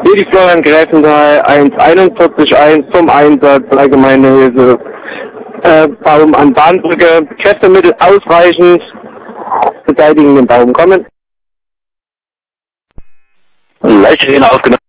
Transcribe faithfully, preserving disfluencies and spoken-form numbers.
Rudi Florian Gräfenthal, eins einundvierzig eins zum Einsatz, allgemeine Hilfe, äh, Baum an Bahnbrücke, Kräftemittel ausreichend, beseitigen den Baum kommen. Leiche aufgenommen.